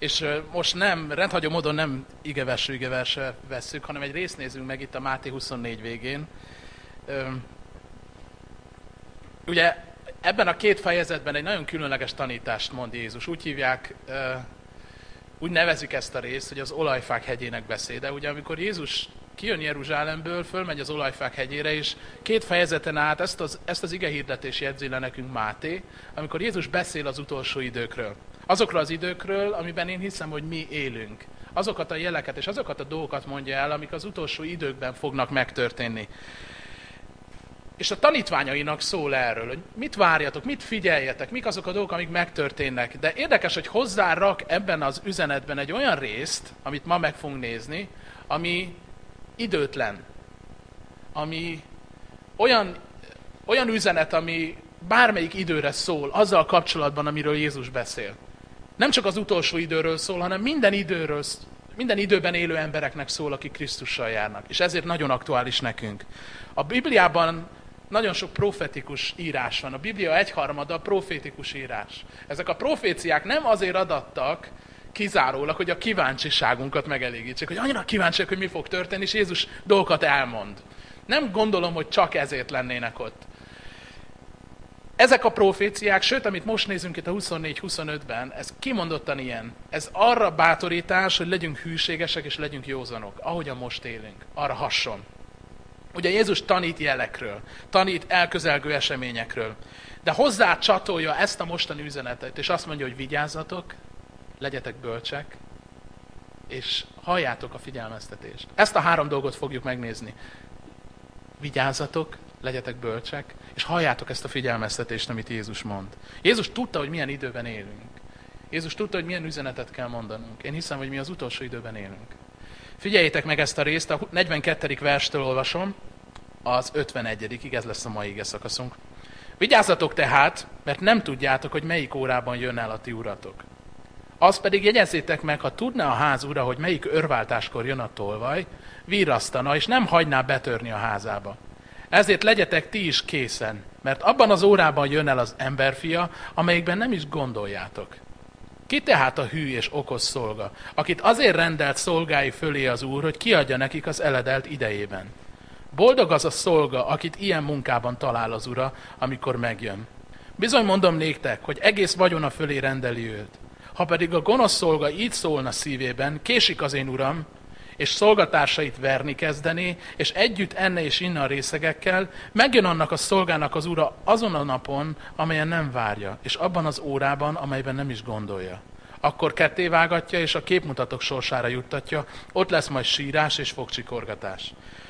És most nem, rendhagyó módon nem igeversre vesszük, hanem egy részt nézünk meg itt a Máté 24 végén. Ugye ebben a két fejezetben egy nagyon különleges tanítást mond Jézus. Úgy hívják, úgy nevezik ezt a részt, hogy az olajfák hegyének beszéde. Ugye amikor Jézus kijön Jeruzsálemből, fölmegy az olajfák hegyére, és két fejezeten át ezt az igehirdetés jegyzi le nekünk Máté, amikor Jézus beszél az utolsó időkről. Azokról az időkről, amiben én hiszem, hogy mi élünk. Azokat a jeleket és azokat a dolgokat mondja el, amik az utolsó időkben fognak megtörténni. És a tanítványainak szól erről, hogy mit várjatok, mit figyeljetek, mik azok a dolgok, amik megtörténnek. De érdekes, hogy hozzárak ebben az üzenetben egy olyan részt, amit ma meg fogunk nézni, ami időtlen. Ami olyan üzenet, ami bármelyik időre szól, azzal kapcsolatban, amiről Jézus beszél. Nem csak az utolsó időről szól, hanem minden időben élő embereknek szól, akik Krisztussal járnak. És ezért nagyon aktuális nekünk. A Bibliában nagyon sok profetikus írás van. A Biblia 1/3 profétikus írás. Ezek a proféciák nem azért adattak kizárólag, hogy a kíváncsiságunkat megelégítsék, hogy annyira kíváncsiak, hogy mi fog történni, és Jézus dolgokat elmond. Nem gondolom, hogy csak ezért lennének ott. Ezek a proféciák, sőt, amit most nézünk itt a 24-25-ben, ez kimondottan ilyen. Ez arra bátorítás, hogy legyünk hűségesek és legyünk józanok, ahogyan most élünk. Arra hasson. Ugye Jézus tanít jelekről, tanít elközelgő eseményekről, de hozzá csatolja ezt a mostani üzenetet, és azt mondja, hogy vigyázzatok, legyetek bölcsek, és halljátok a figyelmeztetést. Ezt a 3 dolgot fogjuk megnézni. Vigyázzatok, legyetek bölcsek, és halljátok ezt a figyelmeztetést, amit Jézus mond. Jézus tudta, hogy milyen időben élünk. Jézus tudta, hogy milyen üzenetet kell mondanunk. Én hiszem, hogy mi az utolsó időben élünk. Figyeljétek meg ezt a részt, a 42. verstől olvasom, az 51-ig, ez lesz a mai ige szakaszunk. Vigyázzatok tehát, mert nem tudjátok, hogy melyik órában jön el a ti uratok. Azt pedig jegyezzétek meg, ha tudná a ház ura, hogy melyik örváltáskor jön a tolvaj, virrasztana, és nem hagyná betörni a házába. Ezért legyetek ti is készen, mert abban az órában jön el az emberfia, amelyikben nem is gondoljátok. Ki tehát a hű és okos szolga, akit azért rendelt szolgái fölé az Úr, hogy kiadja nekik az eledelt idejében? Boldog az a szolga, akit ilyen munkában talál az Ura, amikor megjön. Bizony mondom néktek, hogy egész vagyona fölé rendeli őt. Ha pedig a gonosz szolga így szólna szívében, késik az én uram, és szolgatársait verni kezdené, és együtt enne és inna a részegekkel, megjön annak a szolgának az ura azon a napon, amelyen nem várja, és abban az órában, amelyben nem is gondolja. Akkor kettévágatja, és a képmutatók sorsára juttatja, ott lesz majd sírás és fogcsikorgatás.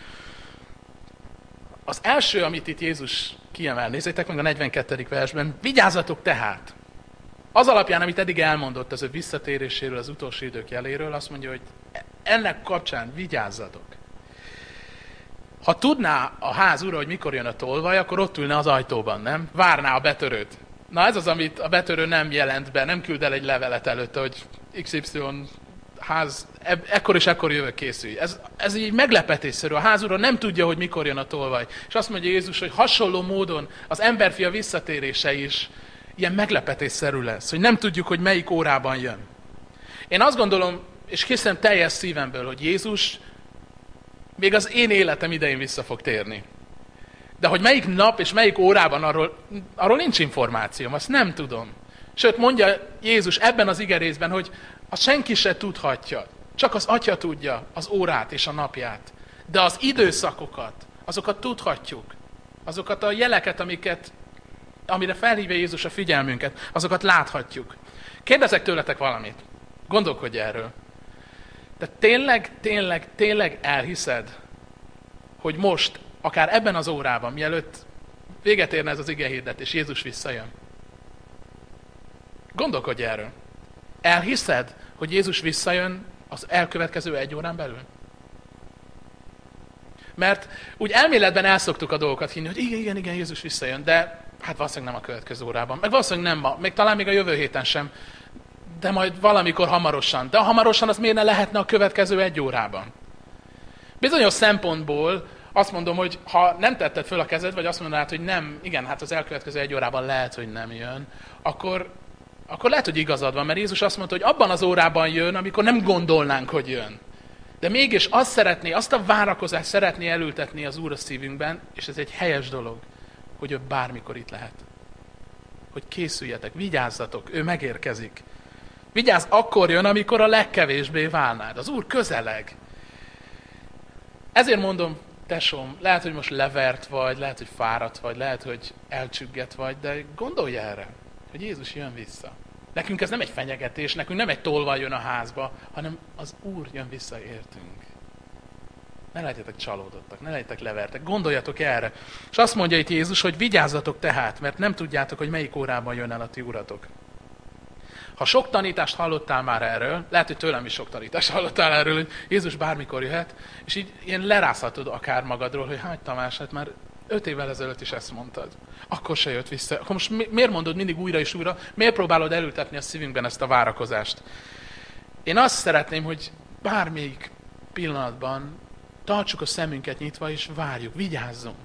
Az első, amit itt Jézus kiemel, nézzétek meg a 42. versben, vigyázzatok tehát! Az alapján, amit eddig elmondott az ő visszatéréséről, az utolsó idők jeléről, azt mondja, hogy ennek kapcsán vigyázzatok. Ha tudná a ház ura, hogy mikor jön a tolvaj, akkor ott ülne az ajtóban, nem? Várná a betörőt. Na ez az, amit a betörő nem jelent be, nem küld el egy levelet előtte, hogy XY ház, ekkor és ekkor jövök, készülj. Ez így meglepetésszerű. A ház ura nem tudja, hogy mikor jön a tolvaj. És azt mondja Jézus, hogy hasonló módon az emberfia visszatérése is ilyen meglepetésszerű lesz, hogy nem tudjuk, hogy melyik órában jön. Én azt gondolom, és hiszem teljes szívemből, hogy Jézus még az én életem idején vissza fog térni. De hogy melyik nap és melyik órában, arról nincs információm, azt nem tudom. Sőt, mondja Jézus ebben az igerészben, hogy azt senki se tudhatja, csak az Atya tudja az órát és a napját. De az időszakokat, azokat tudhatjuk. Azokat a jeleket, amire felhívja Jézus a figyelmünket, azokat láthatjuk. Kérdezek tőletek valamit. Gondolkodj erről. De tényleg elhiszed, hogy most, akár ebben az órában, mielőtt véget érne ez az igehirdetés, Jézus visszajön? Gondolkodj erről. Elhiszed, hogy Jézus visszajön az elkövetkező 1 órán belül? Mert úgy elméletben elszoktuk a dolgokat hinni, hogy igen, Jézus visszajön, de hát valószínűleg nem a következő órában, meg valószínűleg nem ma, még talán még a jövő héten sem, de majd valamikor hamarosan. De a hamarosan az miért ne lehetne a következő 1 órában? Bizonyos szempontból azt mondom, hogy ha nem tetted föl a kezed, vagy azt mondanád, hogy nem, igen, hát az elkövetkező 1 órában lehet, hogy nem jön, akkor akkor lehet, hogy igazad van, mert Jézus azt mondta, hogy abban az órában jön, amikor nem gondolnánk, hogy jön. De mégis azt a várakozást szeretné elültetni az Úr a szívünkben, és ez egy helyes dolog, hogy ő bármikor itt lehet. Hogy készüljetek, vigyázzatok, ő megérkezik. Vigyázz, akkor jön, amikor a legkevésbé válnád. Az Úr közeleg. Ezért mondom, tesóm, lehet, hogy most levert vagy, lehet, hogy fáradt vagy, lehet, hogy elcsügget vagy, de gondolj erre, hogy Jézus jön vissza. Nekünk ez nem egy fenyegetés, nekünk nem egy tolvaj jön a házba, hanem az Úr jön vissza értünk. Ne legyetek csalódottak, ne legyetek levertek, gondoljatok erre. És azt mondja itt Jézus, hogy vigyázzatok tehát, mert nem tudjátok, hogy melyik órában jön el a ti uratok. Ha sok tanítást hallottál már erről, lehet, hogy tőlem is sok tanítást hallottál erről, hogy Jézus bármikor jöhet, és így ilyen lerázhatod akár magadról, hogy hát Tamás, hát már 5 évvel ezelőtt is ezt mondtad. Akkor se jött vissza. Akkor most miért mondod mindig újra és újra? Miért próbálod elültetni a szívünkben ezt a várakozást? Én azt szeretném, hogy bármelyik pillanatban tartsuk a szemünket nyitva, és várjuk, vigyázzunk.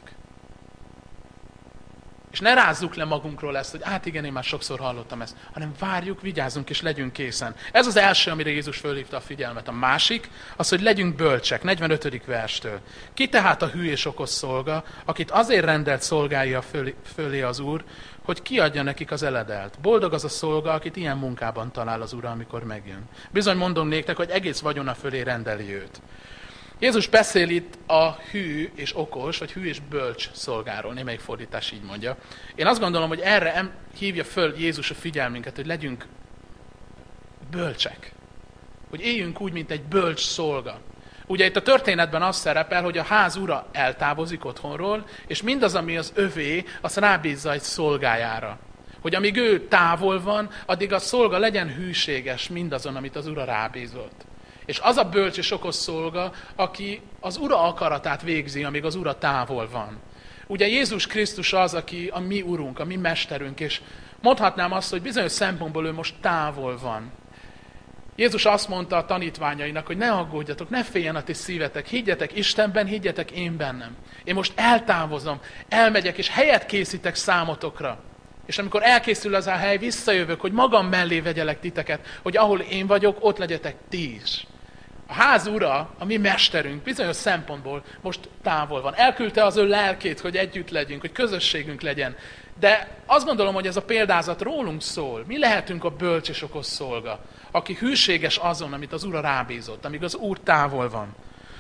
És ne rázzuk le magunkról ezt, hogy hát igen, én már sokszor hallottam ezt, hanem várjuk, vigyázzunk és legyünk készen. Ez az első, amire Jézus fölhívta a figyelmet. A másik, az, hogy legyünk bölcsek, 45. verstől. Ki tehát a hű és okos szolga, akit azért rendelt szolgálja fölé az Úr, hogy kiadja nekik az eledelt. Boldog az a szolga, akit ilyen munkában talál az Ura, amikor megjön. Bizony mondom néktek, hogy egész vagyona fölé rendeli őt. Jézus beszél itt a hű és okos, vagy hű és bölcs szolgáról, némelyik fordítás így mondja. Én azt gondolom, hogy erre hívja föl Jézus a figyelmünket, hogy legyünk bölcsek. Hogy éljünk úgy, mint egy bölcs szolga. Ugye itt a történetben az szerepel, hogy a ház ura eltávozik otthonról, és mindaz, ami az övé, azt rábízza egy szolgájára. Hogy amíg ő távol van, addig a szolga legyen hűséges mindazon, amit az ura rábízott. És az a bölcs és okos szolga, aki az Ura akaratát végzi, amíg az Ura távol van. Ugye Jézus Krisztus az, aki a mi Urunk, a mi Mesterünk, és mondhatnám azt, hogy bizonyos szempontból ő most távol van. Jézus azt mondta a tanítványainak, hogy ne aggódjatok, ne féljen a ti szívetek, higgyetek Istenben, higgyetek én bennem. Én most eltávozom, elmegyek, és helyet készítek számotokra. És amikor elkészül az a hely, visszajövök, hogy magam mellé vegyelek titeket, hogy ahol én vagyok, ott legyetek ti is. A ház ura, a mi mesterünk bizonyos szempontból most távol van. Elküldte az ő lelkét, hogy együtt legyünk, hogy közösségünk legyen. De azt gondolom, hogy ez a példázat rólunk szól. Mi lehetünk a bölcs és okos szolga, aki hűséges azon, amit az Ura rábízott, amíg az Úr távol van.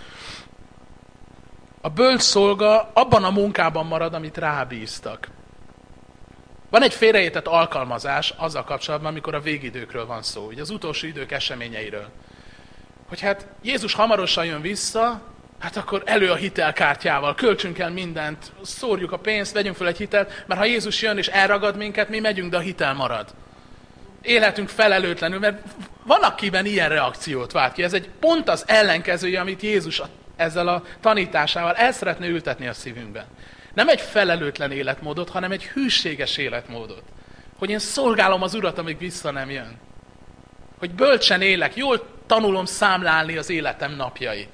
A bölcs szolga abban a munkában marad, amit rábíztak. Van egy félreértett alkalmazás azzal kapcsolatban, amikor a végidőkről van szó, ugye az utolsó idők eseményeiről. Hogy hát Jézus hamarosan jön vissza, hát akkor elő a hitelkártyával, költsünk el mindent, szórjuk a pénzt, vegyünk fel egy hitelt, mert ha Jézus jön és elragad minket, mi megyünk, de a hitel marad. Élhetünk felelőtlenül, mert van, akiben ilyen reakciót vált ki. Ez egy pont az ellenkezője, amit Jézus ezzel a tanításával el szeretne ültetni a szívünkben. Nem egy felelőtlen életmódot, hanem egy hűséges életmódot. Hogy én szolgálom az Urat, amíg vissza nem jön. Hogy bölcsen élek, jól tanulom számlálni az életem napjait.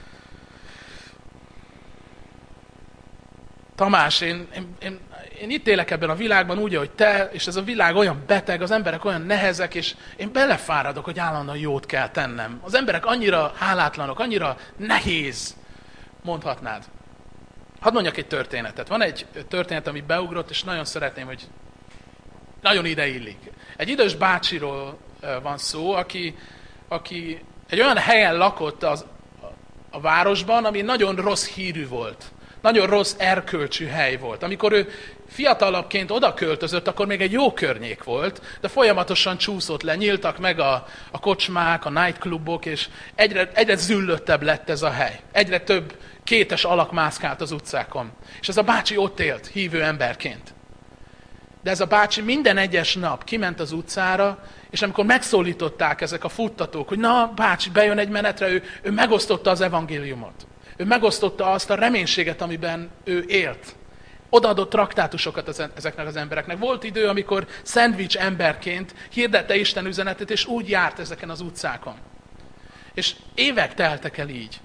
Tamás, én itt élek ebben a világban úgy, ahogy te, és ez a világ olyan beteg, az emberek olyan nehezek, és én belefáradok, hogy állandóan jót kell tennem. Az emberek annyira hálátlanok, annyira nehéz, mondhatnád. Hadd mondjak egy történetet. Van egy történet, ami beugrott, és nagyon szeretném, hogy nagyon ide illik. Egy idős bácsiról van szó, aki egy olyan helyen lakott a városban, ami nagyon rossz hírű volt. Nagyon rossz erkölcsű hely volt. Amikor ő fiatalabbként oda költözött, akkor még egy jó környék volt, de folyamatosan csúszott le, nyíltak meg a kocsmák, a nightclubok, és egyre züllöttebb lett ez a hely. Egyre több kétes alak mászkált az utcákon. És ez a bácsi ott élt, hívő emberként. De ez a bácsi minden egyes nap kiment az utcára, és amikor megszólították ezek a futtatók, hogy na, bácsi, bejön egy menetre, ő megosztotta az evangéliumot. Ő megosztotta azt a reménységet, amiben ő élt. Odaadott traktátusokat ezeknek az embereknek. Volt idő, amikor szendvics emberként hirdette Isten üzenetet, és úgy járt ezeken az utcákon. És évek teltek el így.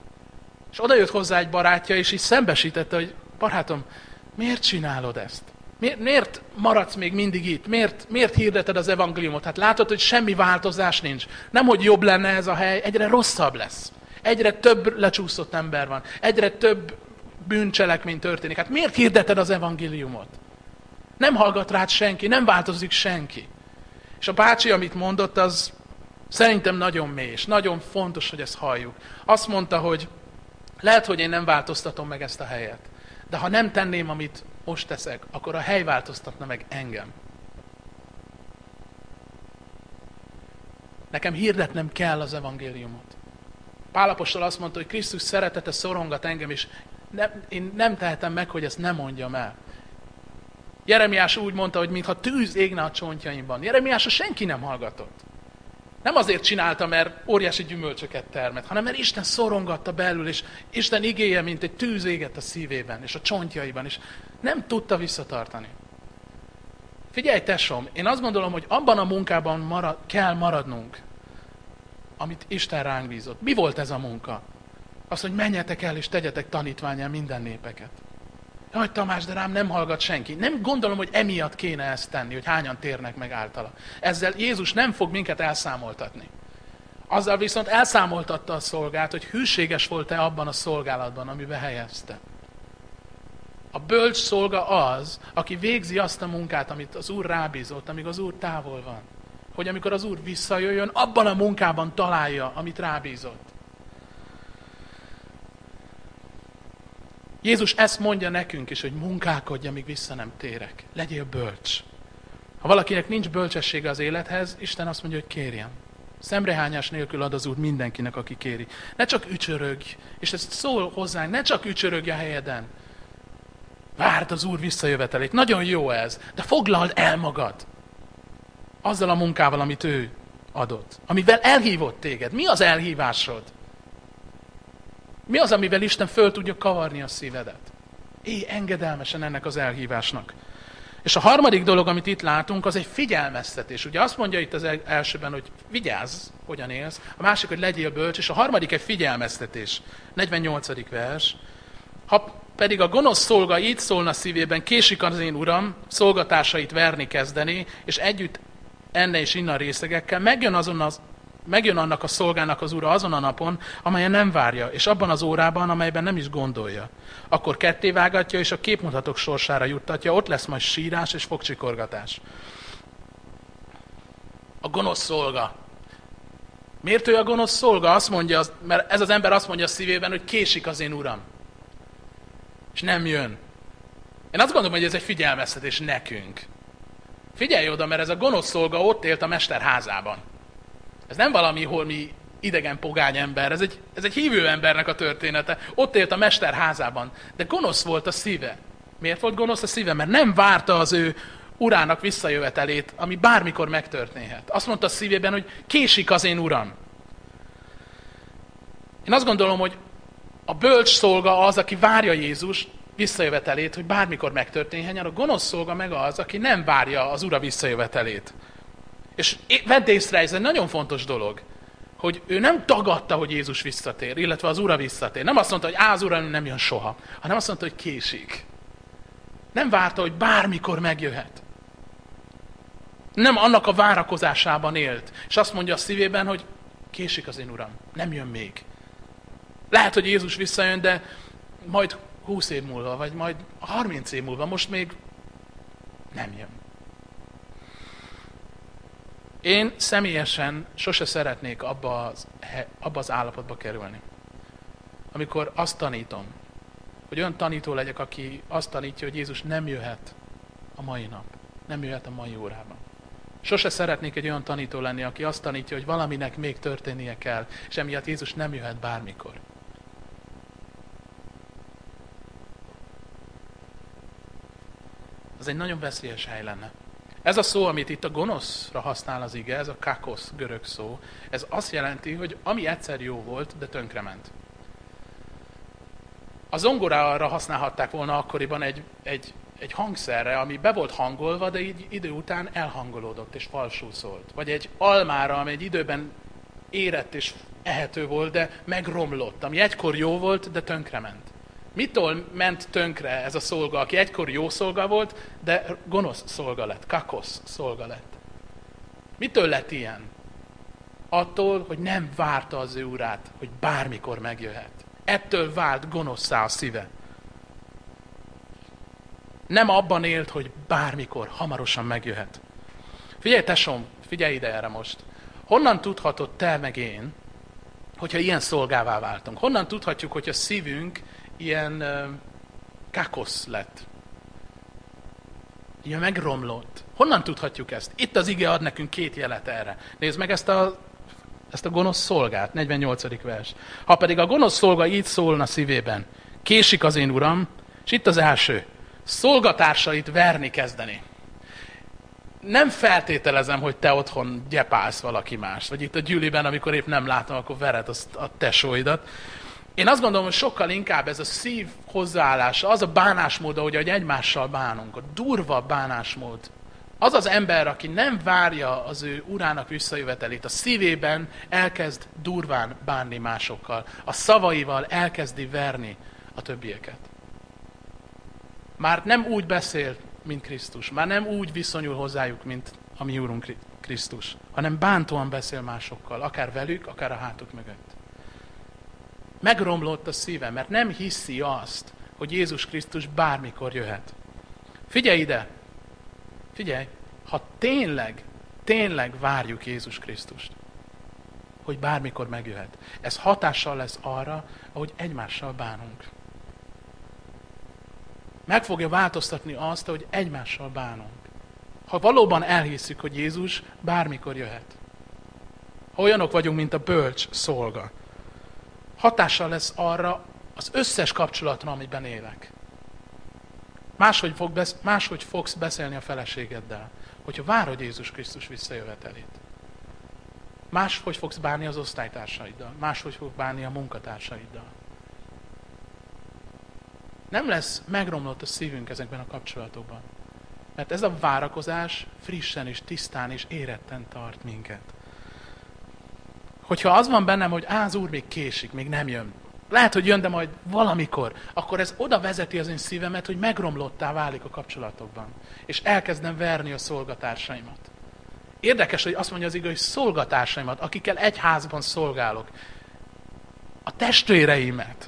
És oda jött hozzá egy barátja, és így szembesítette, hogy barátom, miért csinálod ezt? Miért maradsz még mindig itt? Miért hirdeted az evangéliumot? Hát látod, hogy semmi változás nincs. Nem, hogy jobb lenne ez a hely, egyre rosszabb lesz. Egyre több lecsúszott ember van. Egyre több bűncselekmény történik. Hát miért hirdeted az evangéliumot? Nem hallgat rád senki, nem változik senki. És a bácsi, amit mondott, az szerintem nagyon mély, és nagyon fontos, hogy ezt halljuk. Azt mondta, hogy lehet, hogy én nem változtatom meg ezt a helyet, de ha nem tenném, amit most teszek, akkor a hely változtatna meg engem. Nekem hirdetnem kell az evangéliumot. Pál apostol azt mondta, hogy Krisztus szeretete szorongat engem, és én nem tehetem meg, hogy ezt nem mondjam el. Jeremiás úgy mondta, hogy mintha tűz égne a csontjaimban. Jeremiásra senki nem hallgatott. Nem azért csinálta, mert óriási gyümölcsöket termett, hanem mert Isten szorongatta belül, és Isten igéje, mint egy tűz égett a szívében, és a csontjaiban, és nem tudta visszatartani. Figyelj, tesóm, én azt gondolom, hogy abban a munkában kell maradnunk, amit Isten ránk bízott. Mi volt ez a munka? Az, hogy menjetek el, és tegyetek tanítvánnyá minden népeket. Jaj, Tamás, de rám nem hallgat senki. Nem gondolom, hogy emiatt kéne ezt tenni, hogy hányan térnek meg általa. Ezzel Jézus nem fog minket elszámoltatni. Azzal viszont elszámoltatta a szolgát, hogy hűséges volt-e abban a szolgálatban, amiben helyezte. A bölcs szolga az, aki végzi azt a munkát, amit az Úr rábízott, amíg az Úr távol van. Hogy amikor az Úr visszajöjjön, abban a munkában találja, amit rábízott. Jézus ezt mondja nekünk is, hogy munkálkodj, amíg vissza nem térek. Legyél bölcs. Ha valakinek nincs bölcsessége az élethez, Isten azt mondja, hogy kérjen. Szemrehányás nélkül ad az Úr mindenkinek, aki kéri. Ne csak ücsörögj, és ezt szól hozzánk, ne csak ücsörögj a helyeden. Várd az Úr visszajövetelét. Nagyon jó ez, de foglald el magad. Azzal a munkával, amit ő adott. Amivel elhívott téged. Mi az elhívásod? Mi az, amivel Isten föl tudja kavarni a szívedet? Élj engedelmesen ennek az elhívásnak. És a harmadik dolog, amit itt látunk, az egy figyelmeztetés. Ugye azt mondja itt az elsőben, hogy vigyázz, hogyan élsz. A másik, hogy legyél bölcs, és a harmadik egy figyelmeztetés. 48. vers. Ha pedig a gonosz szolga így szólna szívében, késik az én uram, szolgatársait verni kezdeni, és együtt enne és inna részegekkel, megjön annak a szolgának az ura azon a napon, amelyen nem várja, és abban az órában, amelyben nem is gondolja. Akkor kettévágatja, és a képmutatók sorsára juttatja, ott lesz majd sírás és fogcsikorgatás. A gonosz szolga. Miért ő a gonosz szolga? Azt mondja, mert ez az ember azt mondja a szívében, hogy késik az én uram. És nem jön. Én azt gondolom, hogy ez egy figyelmeztetés nekünk. Figyelj oda, mert ez a gonosz szolga ott élt a mester házában. Ez nem valami holmi idegen pogány ember, ez egy hívő embernek a története. Ott élt a mester házában, de gonosz volt a szíve. Miért volt gonosz a szíve? Mert nem várta az ő urának visszajövetelét, ami bármikor megtörténhet. Azt mondta a szívében, hogy késik az én uram. Én azt gondolom, hogy a bölcs szolga az, aki várja Jézus visszajövetelét, hogy bármikor megtörténjen, a gonosz szolga meg az, aki nem várja az ura visszajövetelét. És vedd észre, ez egy nagyon fontos dolog, hogy ő nem tagadta, hogy Jézus visszatér, illetve az ura visszatér. Nem azt mondta, hogy az ura nem jön soha, hanem azt mondta, hogy késik. Nem várta, hogy bármikor megjöhet. Nem annak a várakozásában élt. És azt mondja a szívében, hogy késik az én uram, nem jön még. Lehet, hogy Jézus visszajön, de majd 20 év múlva, vagy majd 30 év múlva, most még nem jön. Én személyesen sose szeretnék abba az állapotba kerülni. Amikor azt tanítom, hogy olyan tanító legyek, aki azt tanítja, hogy Jézus nem jöhet a mai nap, nem jöhet a mai órában. Sose szeretnék egy olyan tanító lenni, aki azt tanítja, hogy valaminek még történnie kell, és emiatt Jézus nem jöhet bármikor. Ez egy nagyon veszélyes hely lenne. Ez a szó, amit itt a gonoszra használ az ige, ez a kakosz görög szó, ez azt jelenti, hogy ami egyszer jó volt, de tönkrement. A zongorára használhatták volna akkoriban egy hangszerre, ami be volt hangolva, de így idő után elhangolódott és falsul szólt. Vagy egy almára, ami egy időben érett és ehető volt, de megromlott, ami egykor jó volt, de tönkrement. Mitől ment tönkre ez a szolga, aki egykor jó szolga volt, de gonosz szolga lett, kakosz szolga lett? Mitől lett ilyen? Attól, hogy nem várta az ő urát, hogy bármikor megjöhet. Ettől vált gonoszszá a szíve. Nem abban élt, hogy bármikor, hamarosan megjöhet. Figyelj, tesóm, figyelj ide erre most. Honnan tudhatod te meg én, hogyha ilyen szolgává váltunk? Honnan tudhatjuk, hogy a szívünk ilyen kakosz lett? Ilyen megromlott. Honnan tudhatjuk ezt? Itt az ige ad nekünk 2 jelet erre. Nézd meg ezt a gonosz szolgát, 48. vers. Ha pedig a gonosz szolga így szólna szívében, késik az én uram, és itt az első, szolgatársait verni kezdeni. Nem feltételezem, hogy te otthon gyepálsz valaki más, vagy itt a gyűliben, amikor épp nem látom, akkor vered a tesóidat. Én azt gondolom, hogy sokkal inkább ez a szív hozzáállása, az a bánásmód, ahogy egymással bánunk, a durva bánásmód. Az az ember, aki nem várja az ő urának visszajövetelét, a szívében elkezd durván bánni másokkal, a szavaival elkezdi verni a többieket. Már nem úgy beszél, mint Krisztus, már nem úgy viszonyul hozzájuk, mint a mi Úrunk Krisztus, hanem bántóan beszél másokkal, akár velük, akár a hátuk mögött. Megromlott a szíve, mert nem hiszi azt, hogy Jézus Krisztus bármikor jöhet. Figyelj ide! Figyelj! Ha tényleg várjuk Jézus Krisztust, hogy bármikor megjöhet, ez hatással lesz arra, ahogy egymással bánunk. Meg fogja változtatni azt, hogy egymással bánunk. Ha valóban elhisszük, hogy Jézus bármikor jöhet. Ha olyanok vagyunk, mint a bölcs szolga. Hatással lesz arra az összes kapcsolatra, amiben élek. Máshogy fogsz beszélni a feleségeddel, hogyha várod Jézus Krisztus visszajövetelét. Máshogy fogsz bánni az osztálytársaiddal, máshogy fogsz bánni a munkatársaiddal. Nem lesz megromlott a szívünk ezekben a kapcsolatokban. Mert ez a várakozás frissen és tisztán és éretten tart minket. Hogyha az van bennem, hogy az Úr még késik, még nem jön. Lehet, hogy jön, de majd valamikor. Akkor ez oda vezeti az én szívemet, hogy megromlottá válik a kapcsolatokban. És elkezdem verni a szolgatársaimat. Érdekes, hogy azt mondja az ige, hogy szolgatársaimat, akikkel egy házban szolgálok. A testvéreimet.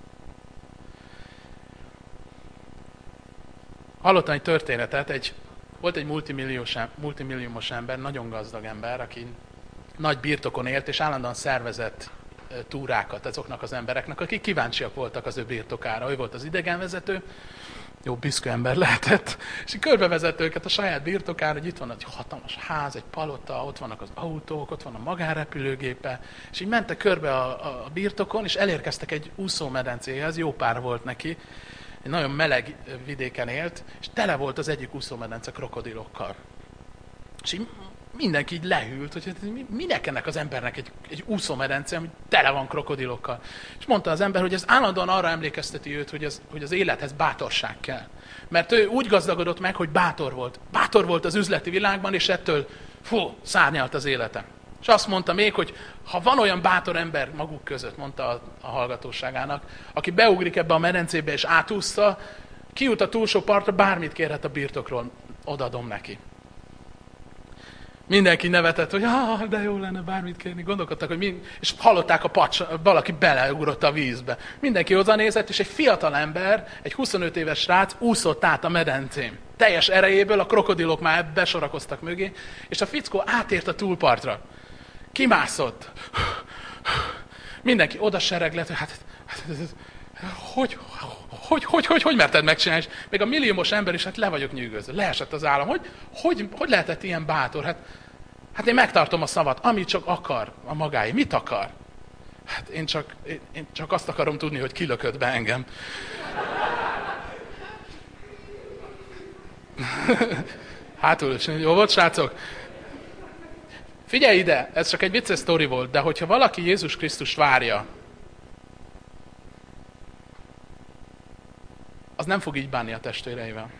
Hallottam egy történetet, volt egy multimilliómos ember, nagyon gazdag ember, aki nagy birtokon élt, és állandóan szervezett túrákat azoknak az embereknek, akik kíváncsiak voltak az ő birtokára. Ő volt az idegenvezető, jó büszke ember lehetett, és körbevezett őket a saját birtokára, hogy itt van egy hatalmas ház, egy palota, ott vannak az autók, ott van a magánrepülőgépe, és így mentek körbe a birtokon, és elérkeztek egy úszómedencéhez, jó pár volt neki, egy nagyon meleg vidéken élt, és tele volt az egyik úszómedence krokodilokkal. És így mindenki így lehűlt, hogy minek ennek az embernek egy úszómedence, ami tele van krokodilokkal. És mondta az ember, hogy ez állandóan arra emlékezteti őt, hogy az élethez bátorság kell. Mert ő úgy gazdagodott meg, hogy bátor volt. Bátor volt az üzleti világban, és ettől szárnyalt az élete. És azt mondta még, hogy ha van olyan bátor ember maguk között, mondta a hallgatóságának, aki beugrik ebbe a medencébe és átúszta, kijut a túlsó partra, bármit kérhet a birtokról, odaadom neki. Mindenki nevetett, hogy de jó lenne bármit kérni, gondolkodtak, hogy és hallották valaki beleugrott a vízbe. Mindenki odanézett, és egy fiatal ember, egy 25 éves srác úszott át a medencén. Teljes erejéből a krokodilok már besorakoztak mögé, és a fickó átért a túlpartra. Kimászott. Mindenki oda sereglett, hogy merted megcsinálni? És még a milliómos ember is, le vagyok nyűgözve. Leesett az állam. Hogy lehetett ilyen bátor? Hát én megtartom a szavat, amit csak akar a magáé. Mit akar? Hát én csak azt akarom tudni, hogy kilökött be engem. Hátul is. Jó volt, srácok? Figyelj ide, ez csak egy vicces sztori volt, de hogyha valaki Jézus Krisztust várja, az nem fog így bánni a testvéreivel.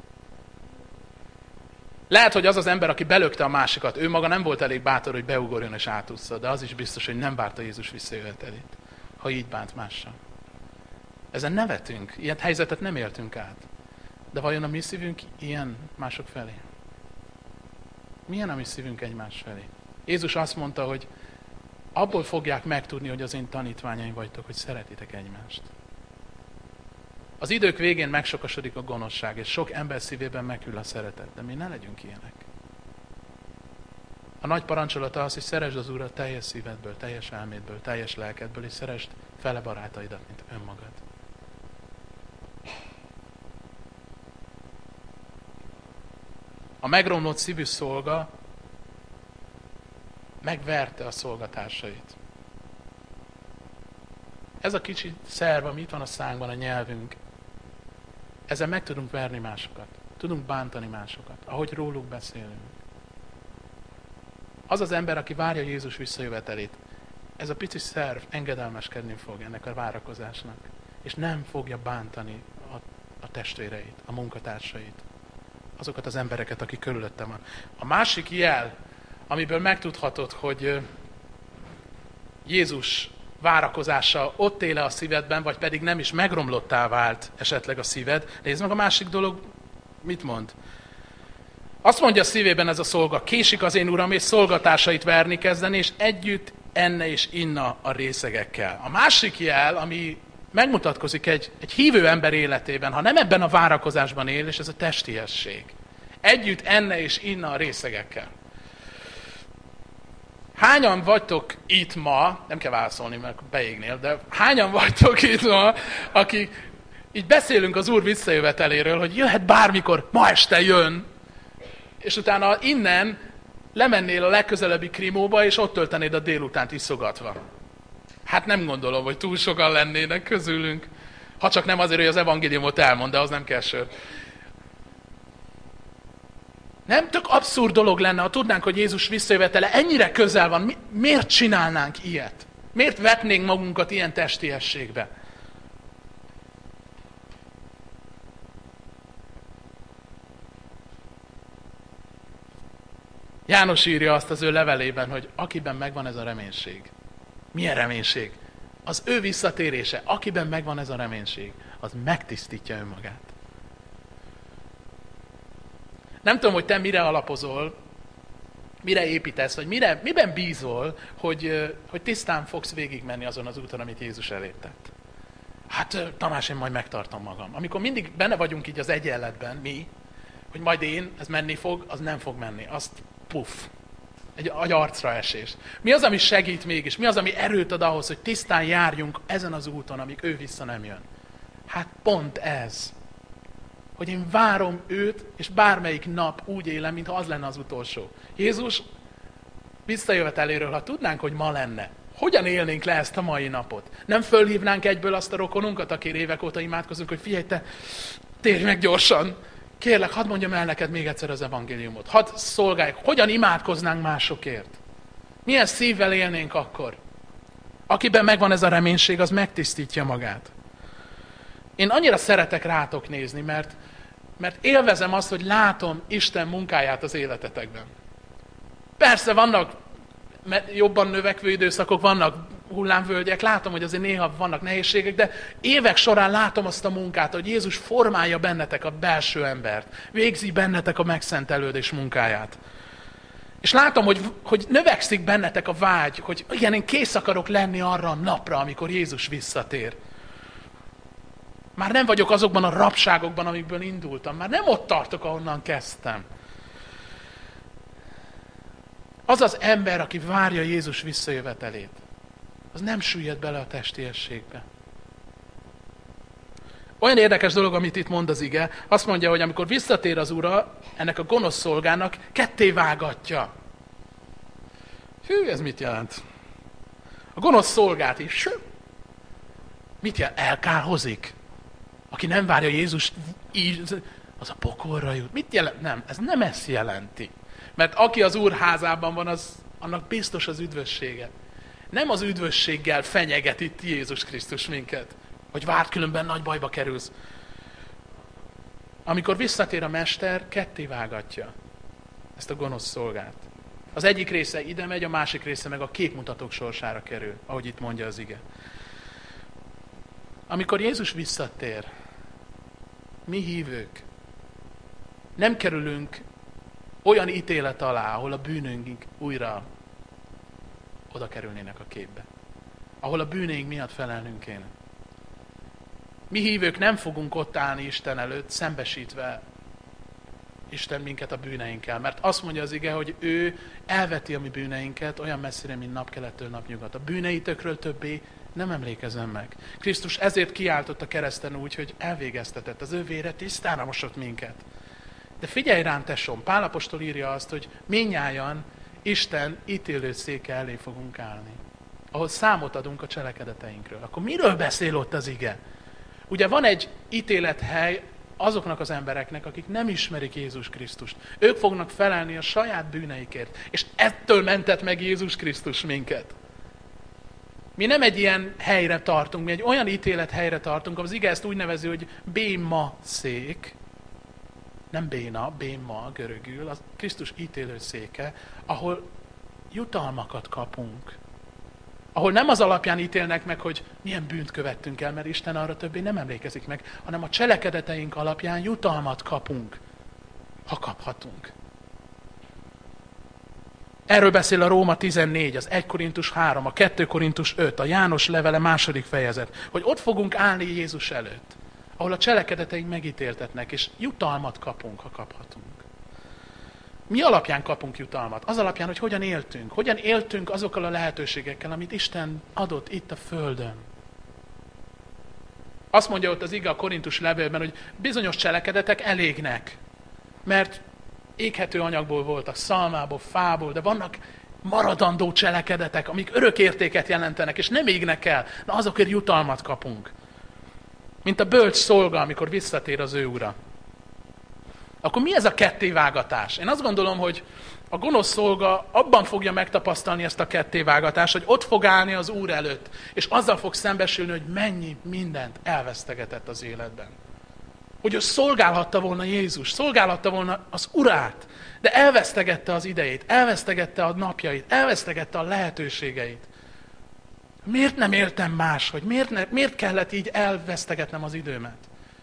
Lehet, hogy az az ember, aki belökte a másikat, ő maga nem volt elég bátor, hogy beugorjon és átúszza, de az is biztos, hogy nem várta Jézus visszajövetelét, ha így bánt mással. Ezen nevetünk, ilyen helyzetet nem éltünk át. De vajon a mi szívünk ilyen mások felé? Milyen a mi szívünk egymás felé? Jézus azt mondta, hogy abból fogják megtudni, hogy az én tanítványaim vagytok, hogy szeretitek egymást. Az idők végén megsokasodik a gonoszság, és sok ember szívében meghűl a szeretet, de mi ne legyünk ilyenek. A nagy parancsolata az, hogy szeresd az Urat teljes szívedből, teljes elmédből, teljes lelkedből, és szeresd fele barátaidat, mint önmagad. A megromlott szívű szolga megverte a szolgatársait. Ez a kicsi szerv, ami itt van a szánkban, a nyelvünk, ezzel meg tudunk verni másokat. Tudunk bántani másokat, ahogy róluk beszélünk. Az az ember, aki várja Jézus visszajövetelét, ez a pici szerv engedelmeskedni fog ennek a várakozásnak, és nem fogja bántani a testvéreit, a munkatársait, azokat az embereket, akik körülöttem van. A másik jel, amiből megtudhatod, hogy Jézus várakozása ott éle a szívedben, vagy pedig nem is megromlottá vált esetleg a szíved. Nézd meg a másik dolog, mit mond? Azt mondja a szívében ez a szolga, késik az én uram, és szolgatársait verni kezdeni, és együtt enne és inna a részegekkel. A másik jel, ami megmutatkozik egy hívő ember életében, ha nem ebben a várakozásban él, és ez a testiesség. Együtt enne és inna a részegekkel. Hányan vagytok itt ma, nem kell válaszolni, mert beégnél, de hányan vagytok itt ma, akik így beszélünk az Úr visszajöveteléről, hogy jöhet bármikor, ma este jön, és utána innen lemennél a legközelebbi krimóba, és ott töltenéd a délutánt iszogatva. Hát nem gondolom, hogy túl sokan lennének közülünk. Ha csak nem azért, hogy az evangéliumot elmond, de az nem kell sör. Nem? Tök abszurd dolog lenne, ha tudnánk, hogy Jézus visszajövetele ennyire közel van. Miért csinálnánk ilyet? Miért vetnénk magunkat ilyen testiességbe? János írja azt az ő levelében, hogy akiben megvan ez a reménység. Milyen reménység? Az ő visszatérése. Akiben megvan ez a reménység, az megtisztítja önmagát. Nem tudom, hogy te mire alapozol, mire építesz, vagy miben bízol, hogy tisztán fogsz végigmenni azon az úton, amit Jézus elé tett. Hát Tamás, én majd megtartom magam. Amikor mindig benne vagyunk így az egyenletben, mi, hogy majd ez menni fog, az nem fog menni. Azt puff. Egy arcra esés. Mi az, ami segít mégis? Mi az, ami erőt ad ahhoz, hogy tisztán járjunk ezen az úton, amíg ő vissza nem jön? Hát pont ez. Hogy én várom őt, és bármelyik nap úgy élem, mintha az lenne az utolsó. Jézus visszajöveteléről, ha tudnánk, hogy ma lenne, hogyan élnénk le ezt a mai napot? Nem fölhívnánk egyből azt a rokonunkat, aki évek óta imádkozunk, hogy figyelj te, térj meg gyorsan! Kérlek, hadd mondjam el neked még egyszer az evangéliumot. Hadd szolgáljuk. Hogyan imádkoznánk másokért? Milyen szívvel élnénk akkor? Akiben megvan ez a reménység, az megtisztítja magát. Én annyira szeretek rátok nézni, mert élvezem azt, hogy látom Isten munkáját az életetekben. Persze vannak jobban növekvő időszakok, vannak hullámvölgyek, látom, hogy azért néha vannak nehézségek, de évek során látom azt a munkát, hogy Jézus formálja bennetek a belső embert, végzi bennetek a megszentelődés munkáját. És látom, hogy növekszik bennetek a vágy, hogy igen, én kész akarok lenni arra a napra, amikor Jézus visszatér. Már nem vagyok azokban a rabságokban, amikből indultam. Már nem ott tartok, ahonnan kezdtem. Az az ember, aki várja Jézus visszajövetelét, az nem süllyed bele a testiességbe. Olyan érdekes dolog, amit itt mond az ige, azt mondja, hogy amikor visszatér az Ura, ennek a gonosz szolgának ketté vágatja. Hű, ez mit jelent? A gonosz szolgát is. Mit jelent? Elkárhozik. Aki nem várja Jézust, az a pokolra jut. Mit jelent? Nem, ez nem ezt jelenti. Mert aki az Úr házában van, annak biztos az üdvössége. Nem az üdvösséggel fenyeget itt Jézus Krisztus minket, hogy várd, különben nagy bajba kerülsz. Amikor visszatér a Mester, ketté vágatja ezt a gonosz szolgát. Az egyik része ide megy, a másik része meg a képmutatók sorsára kerül, ahogy itt mondja az ige. Amikor Jézus visszatér, mi hívők nem kerülünk olyan ítélet alá, ahol a bűnöink újra oda kerülnének a képbe. Ahol a bűneink miatt felelnünk kéne. Mi hívők nem fogunk ott állni Isten előtt, szembesítve Isten minket a bűneinkkel. Mert azt mondja az ige, hogy ő elveti a mi bűneinket olyan messzire, mint napkelettől napnyugat. A bűneitökről többé nem emlékezem meg. Krisztus ezért kiáltott a kereszten úgy, hogy elvégeztetett. Az ő vére tisztára mosott minket. De figyelj rám, tesóm, Pál apostol írja azt, hogy mindnyájan Isten ítélőszéke elé fogunk állni, ahol számot adunk a cselekedeteinkről. Akkor miről beszél ott az ige? Ugye van egy ítélethely azoknak az embereknek, akik nem ismerik Jézus Krisztust. Ők fognak felelni a saját bűneikért. És ettől mentett meg Jézus Krisztus minket. Mi nem egy ilyen helyre tartunk, mi egy olyan ítélethelyre tartunk, az ige ezt úgy nevezi, hogy béma szék, nem béna, béma görögül, az Krisztus ítélőszéke, ahol jutalmakat kapunk. Ahol nem az alapján ítélnek meg, hogy milyen bűnt követtünk el, mert Isten arra többé nem emlékezik meg, hanem a cselekedeteink alapján jutalmat kapunk, ha kaphatunk. Erről beszél a Róma 14, az 1 Korintus 3, a 2 Korintus 5, a János levele 2. fejezet, hogy ott fogunk állni Jézus előtt, ahol a cselekedeteink megítéltetnek, és jutalmat kapunk, ha kaphatunk. Mi alapján kapunk jutalmat? Az alapján, hogy hogyan éltünk azokkal a lehetőségekkel, amit Isten adott itt a földön. Azt mondja ott az ige a Korintus levélben, hogy bizonyos cselekedetek elégnek, mert éghető anyagból voltak, szalmából, fából, de vannak maradandó cselekedetek, amik örök értéket jelentenek, és nem égnek el. Na azokért jutalmat kapunk. Mint a bölcs szolga, amikor visszatér az ő ura. Akkor mi ez a kettévágatás? Én azt gondolom, hogy a gonosz szolga abban fogja megtapasztalni ezt a kettévágatást, hogy ott fog állni az Úr előtt, és azzal fog szembesülni, hogy mennyi mindent elvesztegetett az életben. Hogy ő szolgálhatta volna Jézus, szolgálhatta volna az Urát, de elvesztegette az idejét, elvesztegette a napjait, elvesztegette a lehetőségeit. Miért nem éltem máshogy? Miért kellett így elvesztegetnem az időmet?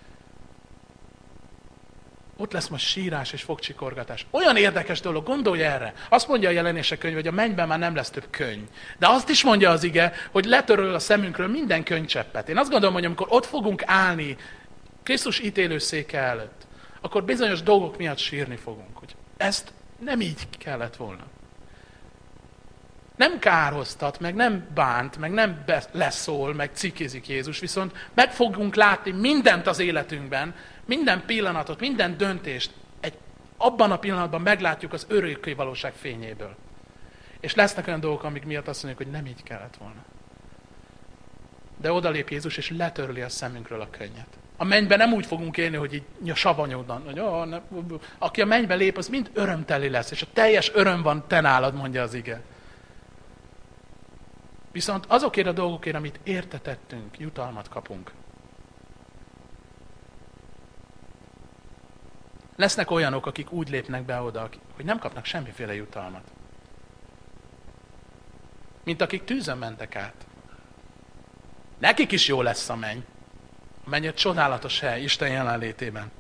Ott lesz most sírás és fogcsikorgatás. Olyan érdekes dolog, gondolj erre. Azt mondja a Jelenések könyv, hogy a mennyben már nem lesz több könyv. De azt is mondja az ige, hogy letöröl a szemünkről minden könycseppet. Én azt gondolom, hogy amikor ott fogunk állni Krisztus ítélőszéke előtt, akkor bizonyos dolgok miatt sírni fogunk, hogy ezt nem így kellett volna. Nem kárhoztat, meg nem bánt, meg nem leszól, meg cikizik Jézus, viszont meg fogunk látni mindent az életünkben, minden pillanatot, minden döntést, abban a pillanatban meglátjuk az örökké valóság fényéből. És lesznek olyan dolgok, amik miatt azt mondjuk, hogy nem így kellett volna. De odalép Jézus, és letörli a szemünkről a könnyet. A mennyben nem úgy fogunk élni, hogy így savanyodnan, hogy aki a mennybe lép, az mind örömteli lesz, és a teljes öröm van te nálad, mondja az ige. Viszont azokért a dolgokért, amit értetettünk, jutalmat kapunk. Lesznek olyanok, akik úgy lépnek be oda, hogy nem kapnak semmiféle jutalmat. Mint akik tűzön mentek át. Nekik is jó lesz a menny. A menny egy csodálatos hely Isten jelenlétében.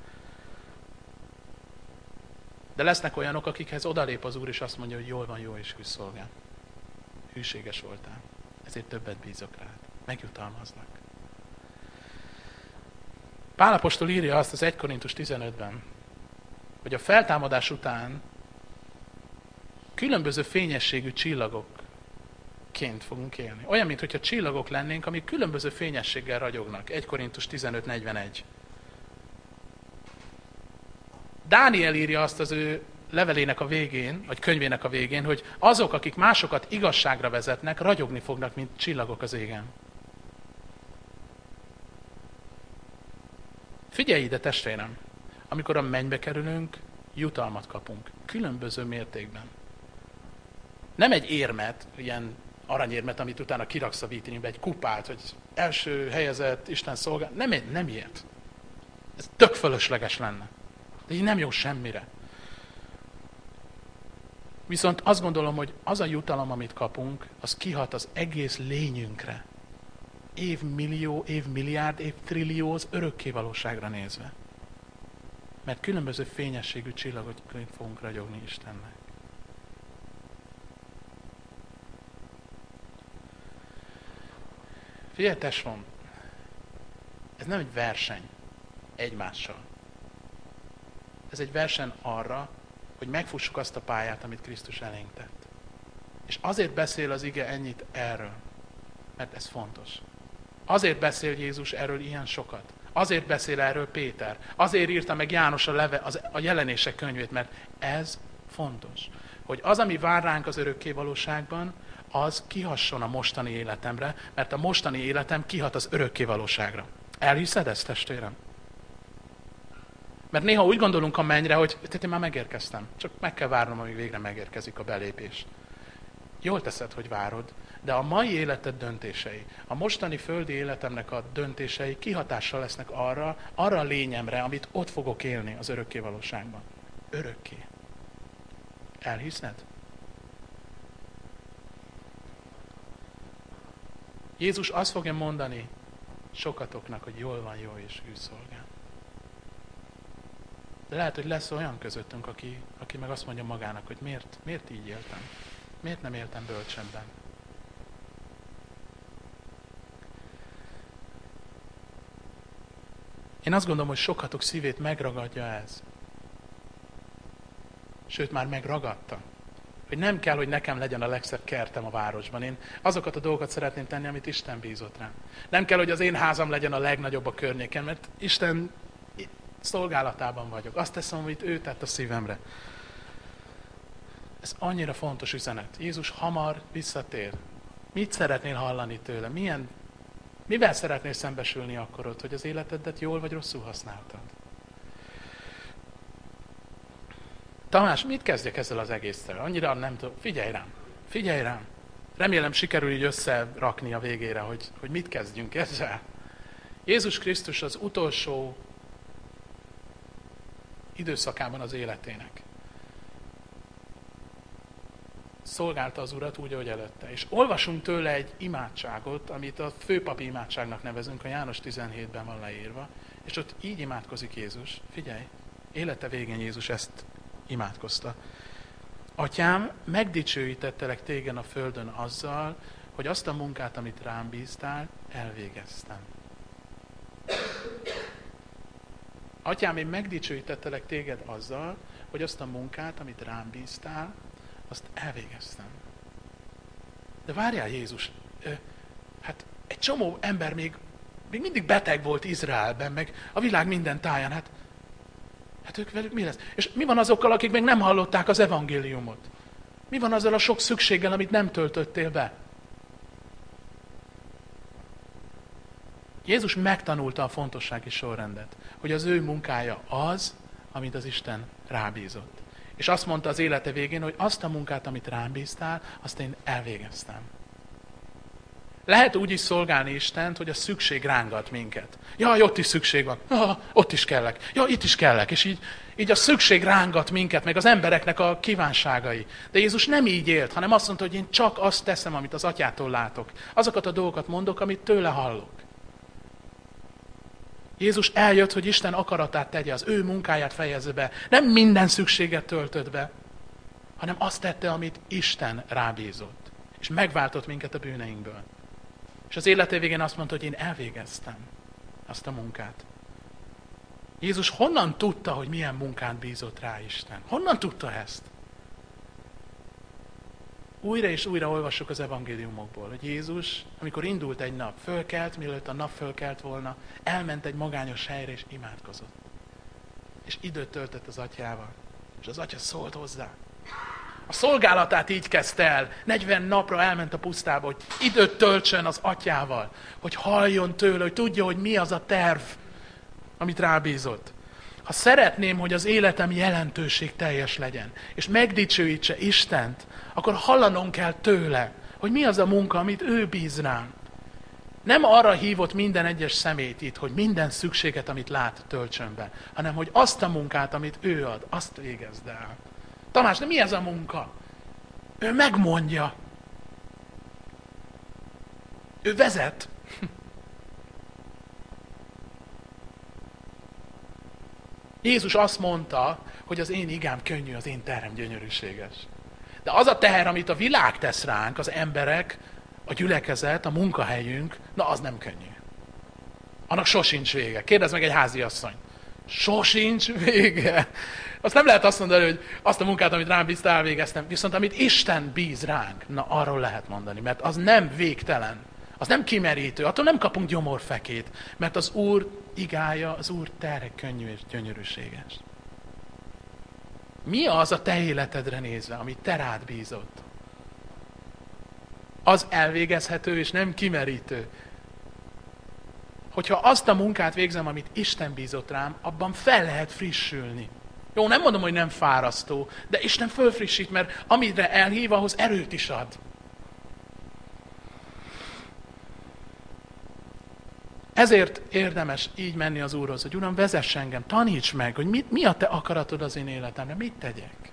De lesznek olyanok, akikhez odalép az Úr, és azt mondja, hogy jól van, jó és hű szolgám. Hűséges voltál. Ezért többet bízok rád. Megjutalmaznak. Pál apostol írja azt az 1 Korintus 15-ben, hogy a feltámadás után különböző fényességű csillagokként fogunk élni. Olyan, mintha csillagok lennénk, amik különböző fényességgel ragyognak. 1 Korintus 15:41. Dániel írja azt az ő levelének a végén, vagy könyvének a végén, hogy azok, akik másokat igazságra vezetnek, ragyogni fognak, mint csillagok az égen. Figyelj ide, testvérem! Amikor a mennybe kerülünk, jutalmat kapunk. Különböző mértékben. Nem egy érmet, ilyen aranyérmet, amit utána kiraksz a vitrinbe, egy kupát, hogy első helyezett, Isten szolgál. Nem ilyet. Ez tök fölösleges lenne. De így nem jó semmire. Viszont azt gondolom, hogy az a jutalom, amit kapunk, az kihat az egész lényünkre. évmillió, évmilliárd, évtrillió az örökké valóságra nézve. Mert különböző fényességű csillagot fogunk ragyogni Istennek. Figyelj, tesóm, ez nem egy verseny egymással. Ez egy verseny arra, hogy megfussuk azt a pályát, amit Krisztus elénk tett. És azért beszél az ige ennyit erről, mert ez fontos. Azért beszél Jézus erről ilyen sokat. Azért beszél erről Péter. Azért írta meg János a Jelenések könyvét, mert ez fontos. Hogy az, ami vár ránk az örökké valóságban, az kihasson a mostani életemre, mert a mostani életem kihat az örökké valóságra. Elhiszed ezt, testvérem? Mert néha úgy gondolunk a mennyre, hogy én már megérkeztem. Csak meg kell várnom, amíg végre megérkezik a belépés. Jól teszed, hogy várod, de a mai életed döntései, a mostani földi életemnek a döntései kihatással lesznek arra a lényemre, amit ott fogok élni az örökké valóságban. Örökké. Elhiszed? Jézus azt fogja mondani sokatoknak, hogy jól van, jó és hű szolgám. De lehet, hogy lesz olyan közöttünk, aki meg azt mondja magának, hogy miért így éltem? Miért nem éltem bölcsebben? Én azt gondolom, hogy sokatok szívét megragadja ez. Sőt, már megragadta. Hogy nem kell, hogy nekem legyen a legszebb kertem a városban. Én azokat a dolgokat szeretném tenni, amit Isten bízott rám. Nem kell, hogy az én házam legyen a legnagyobb a környéken, mert Isten szolgálatában vagyok. Azt teszem, amit ő tett a szívemre. Ez annyira fontos üzenet. Jézus hamar visszatér. Mit szeretnél hallani tőle? Mivel szeretnél szembesülni akkor ott, hogy az életedet jól vagy rosszul használtad? Tamás, mit kezdjek ezzel az egésszel? Annyira nem tudom. Figyelj rám. Remélem sikerül így összerakni a végére, hogy mit kezdjünk ezzel. Jézus Krisztus az utolsó időszakában az életének szolgálta az Urat úgy, ahogy előtte. És olvasunk tőle egy imádságot, amit a főpapi imádságnak nevezünk, a János 17-ben van leírva, és ott így imádkozik Jézus. Figyelj, élete végén Jézus ezt imádkozta. Atyám, megdicsőítettelek téged a földön azzal, hogy azt a munkát, amit rám bíztál, elvégeztem. Atyám, én megdicsőítettelek téged azzal, hogy azt a munkát, amit rám bíztál, azt elvégeztem. De várjál, Jézus, hát egy csomó ember még mindig beteg volt Izraelben, meg a világ minden táján, hát ők velük mi lesz? És mi van azokkal, akik még nem hallották az evangéliumot? Mi van azzal a sok szükséggel, amit nem töltöttél be? Jézus megtanulta a fontossági sorrendet, hogy az ő munkája az, amit az Isten rábízott. És azt mondta az élete végén, hogy azt a munkát, amit rám bíztál, azt én elvégeztem. Lehet úgy is szolgálni Istent, hogy a szükség rángat minket. Jaj, ott is szükség van. Ott is kellek. Ja, itt is kellek. És így a szükség rángat minket, meg az embereknek a kívánságai. De Jézus nem így élt, hanem azt mondta, hogy én csak azt teszem, amit az Atyától látok. Azokat a dolgokat mondok, amit tőle hallok. Jézus eljött, hogy Isten akaratát tegye, az ő munkáját fejezze be. Nem minden szükséget töltött be, hanem azt tette, amit Isten rábízott. És megváltott minket a bűneinkből. És az élete végén azt mondta, hogy én elvégeztem azt a munkát. Jézus honnan tudta, hogy milyen munkát bízott rá Isten? Honnan tudta ezt? Újra és újra olvassuk az evangéliumokból, hogy Jézus, amikor indult egy nap, fölkelt, mielőtt a nap fölkelt volna, elment egy magányos helyre és imádkozott. És időt töltött az Atyával. És az Atya szólt hozzá. A szolgálatát így kezdte el. 40 napra elment a pusztába, hogy időt töltsön az Atyával. Hogy halljon tőle, hogy tudja, hogy mi az a terv, amit rábízott. Ha szeretném, hogy az életem jelentőség teljes legyen, és megdicsőítse Istent, akkor hallanom kell tőle, hogy mi az a munka, amit ő bíz rám. Nem arra hívott minden egyes szemét itt, hogy minden szükséget, amit lát, töltsön be, hanem hogy azt a munkát, amit ő ad, azt végezd el. Tamás, de mi ez a munka? Ő megmondja. Ő vezet. Jézus azt mondta, hogy az én igám könnyű, az én terhem gyönyörűséges. De az a teher, amit a világ tesz ránk, az emberek, a gyülekezet, a munkahelyünk, na az nem könnyű. Annak sosincs vége. Kérdezd meg egy háziasszony. Sosincs vége. Azt nem lehet azt mondani, hogy azt a munkát, amit rám bíztál, elvégeztem. Viszont amit Isten bíz ránk, na arról lehet mondani, mert az nem végtelen. Az nem kimerítő, attól nem kapunk gyomorfekét, mert az Úr igája, az Úr terhe könnyű és gyönyörűséges. Mi az a te életedre nézve, amit te rád bízott? Az elvégezhető és nem kimerítő. Hogyha azt a munkát végzem, amit Isten bízott rám, abban fel lehet frissülni. Jó, nem mondom, hogy nem fárasztó, de Isten fölfrissít, mert amire elhív, ahhoz erőt is ad. Ezért érdemes így menni az Úrhoz, hogy Uram, vezess engem, taníts meg, hogy mi a te akaratod az én életemre, mit tegyek.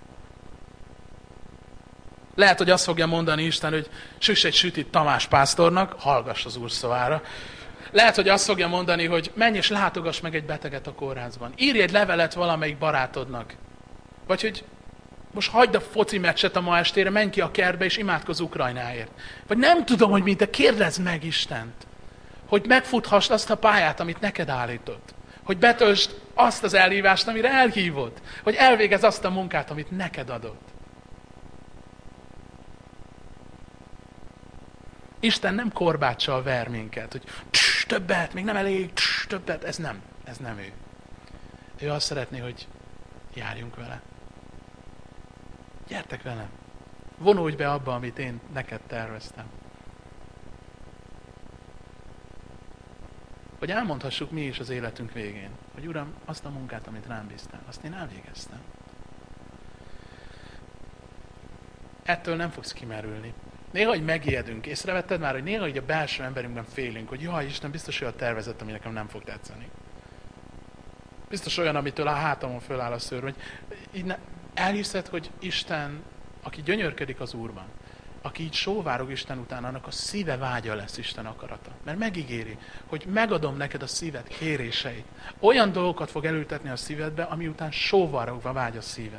Lehet, hogy azt fogja mondani Isten, hogy süss egy sütit Tamás pásztornak, hallgass az Úr szavára. Lehet, hogy azt fogja mondani, hogy menj és látogass meg egy beteget a kórházban. Írj egy levelet valamelyik barátodnak. Vagy hogy most hagyd a foci meccset a ma estére, menj ki a kertbe és imádkozz Ukrajnáért. Vagy nem tudom, hogy mit, de kérdezd meg Istent. Hogy megfuthassd azt a pályát, amit neked állított. Hogy betöltsd azt az elhívást, amire elhívott. Hogy elvégezz azt a munkát, amit neked adott. Isten nem korbáccsal ver minket, hogy többet, még nem elég, többet, ez nem ő. Ő azt szeretné, hogy járjunk vele. Gyertek velem. Vonulj be abba, amit én neked terveztem. Hogy elmondhassuk mi is az életünk végén, hogy Uram, azt a munkát, amit rám bíztál, azt én elvégeztem. Ettől nem fogsz kimerülni. Néha, hogy megijedünk, észrevetted már, hogy néha, hogy a belső emberünkben félünk, hogy jaj, Isten biztos olyan tervezett, ami nekem nem fog tetszeni. Biztos olyan, amitől a hátamon föláll a szőr, hogy elhiszed, hogy Isten, aki gyönyörködik az Úrban, aki így sóvárog Isten után, annak a szíve vágya lesz Isten akarata. Mert megígéri, hogy megadom neked a szíved kéréseit. Olyan dolgokat fog elültetni a szívedbe, ami után sóvárogva vágy a szíved.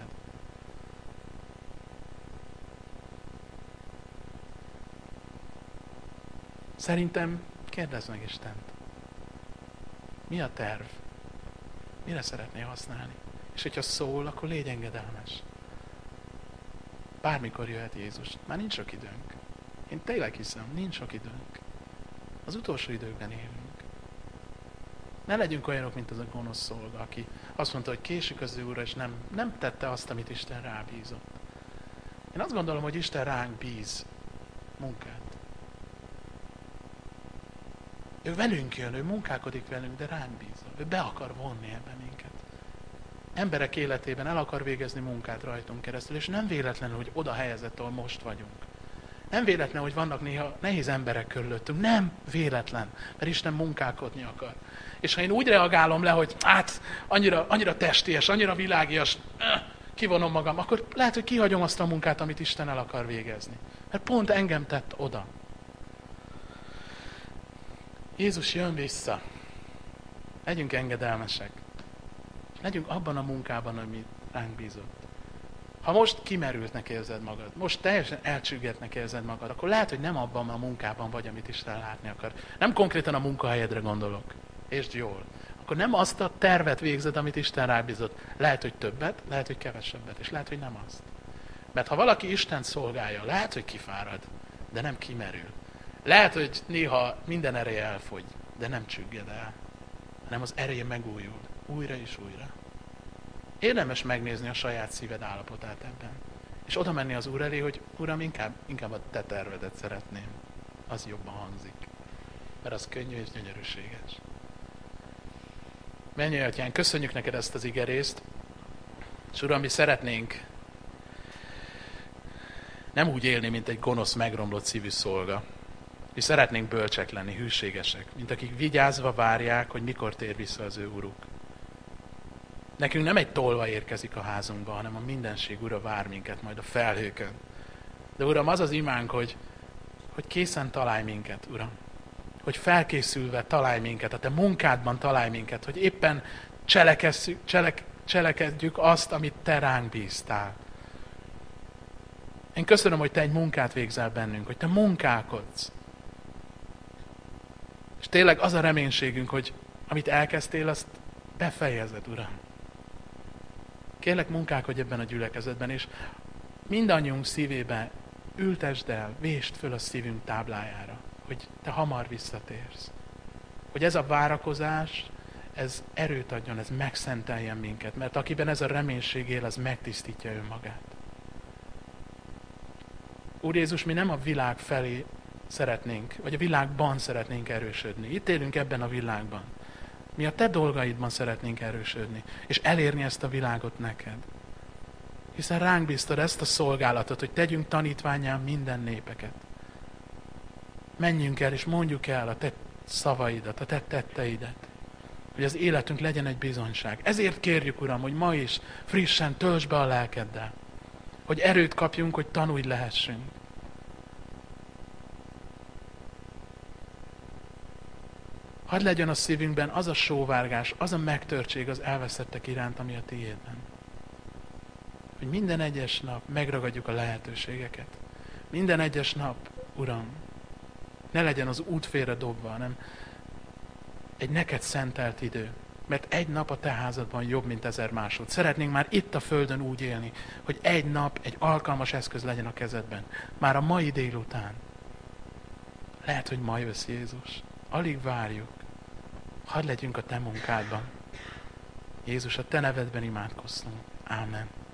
Szerintem kérdezd meg Istent. Mi a terv? Mire szeretné használni? És hogyha szól, akkor légy engedelmes. Bármikor jöhet Jézus. Már nincs sok időnk. Én tényleg hiszem, nincs sok időnk. Az utolsó időkben élünk. Ne legyünk olyanok, mint az a gonosz szolga, aki azt mondta, hogy késik az Úrra, és nem tette azt, amit Isten rábízott. Én azt gondolom, hogy Isten ránk bíz munkát. Ő velünk jön, ő munkálkodik velünk, de ránk bízza. Ő be akar vonni ebbe minket. Emberek életében el akar végezni munkát rajtunk keresztül, és nem véletlenül, hogy oda helyezett, ahol most vagyunk. Nem véletlen, hogy vannak néha nehéz emberek körülöttünk. Nem véletlen, mert Isten munkálkodni akar. És ha én úgy reagálom le, hogy hát annyira testies, annyira világias, kivonom magam, akkor lehet, hogy kihagyom azt a munkát, amit Isten el akar végezni. Mert pont engem tett oda. Jézus jön vissza. Legyünk engedelmesek. Legyünk abban a munkában, amit ránk bízott. Ha most kimerültnek érzed magad, most teljesen elcsüggetnek érzed magad, akkor lehet, hogy nem abban a munkában vagy, amit Isten látni akar. Nem konkrétan a munkahelyedre gondolok. Értsd jól. Akkor nem azt a tervet végzed, amit Isten rábízott. Lehet, hogy többet, lehet, hogy kevesebbet, és lehet, hogy nem azt. Mert ha valaki Isten szolgálja, lehet, hogy kifárad, de nem kimerül. Lehet, hogy néha minden ereje elfogy, de nem csügged el, hanem az ereje megújul, újra és újra. Érdemes megnézni a saját szíved állapotát ebben. És oda menni az Úr elé, hogy Uram, inkább a te tervedet szeretném. Az jobban hangzik. Mert az könnyű és gyönyörűséges. Mennyei Atyánk, köszönjük neked ezt az igerészt. És Uram, mi szeretnénk nem úgy élni, mint egy gonosz, megromlott szívű szolga. Mi szeretnénk bölcsek lenni, hűségesek, mint akik vigyázva várják, hogy mikor tér vissza az ő Uruk. Nekünk nem egy tolva érkezik a házunkba, hanem a mindenség Ura vár minket majd a felhőkön. De Uram, az az imánk, hogy készen találj minket, Uram. Hogy felkészülve találj minket, a te munkádban találj minket, hogy éppen megcselekedjük azt, amit te ránk bíztál. Én köszönöm, hogy te egy munkát végzel bennünk, hogy te munkálkodsz. És tényleg az a reménységünk, hogy amit elkezdtél, azt befejezed, Uram. Kérlek, munkálkodj ebben a gyülekezetben, és mindannyiunk szívébe ültesd el, vésd föl a szívünk táblájára, hogy te hamar visszatérsz. Hogy ez a várakozás, ez erőt adjon, ez megszenteljen minket, mert akiben ez a reménység él, az megtisztítja önmagát. Úr Jézus, mi nem a világ felé szeretnénk, vagy a világban szeretnénk erősödni. Itt élünk ebben a világban. Mi a te dolgaidban szeretnénk erősödni, és elérni ezt a világot neked. Hiszen ránk bíztad ezt a szolgálatot, hogy tegyünk tanítvánnyá minden népeket. Menjünk el, és mondjuk el a te szavaidat, a te tetteidet, hogy az életünk legyen egy bizonyság. Ezért kérjük, Uram, hogy ma is frissen töltsd be a lelkeddel, hogy erőt kapjunk, hogy tanulj lehessünk. Hadd legyen a szívünkben az a sóvárgás, az a megtörtség az elveszettek iránt, ami a tiédben. Hogy minden egyes nap megragadjuk a lehetőségeket. Minden egyes nap, Uram, ne legyen az út félre dobva, hanem egy neked szentelt idő. Mert egy nap a te házadban jobb, mint 1000 másod. Szeretnénk már itt a földön úgy élni, hogy egy nap egy alkalmas eszköz legyen a kezedben. Már a mai délután. Lehet, hogy ma jössz, Jézus. Alig várjuk. Hadd legyünk a te munkádban. Jézus, a te nevedben imádkoztunk. Ámen.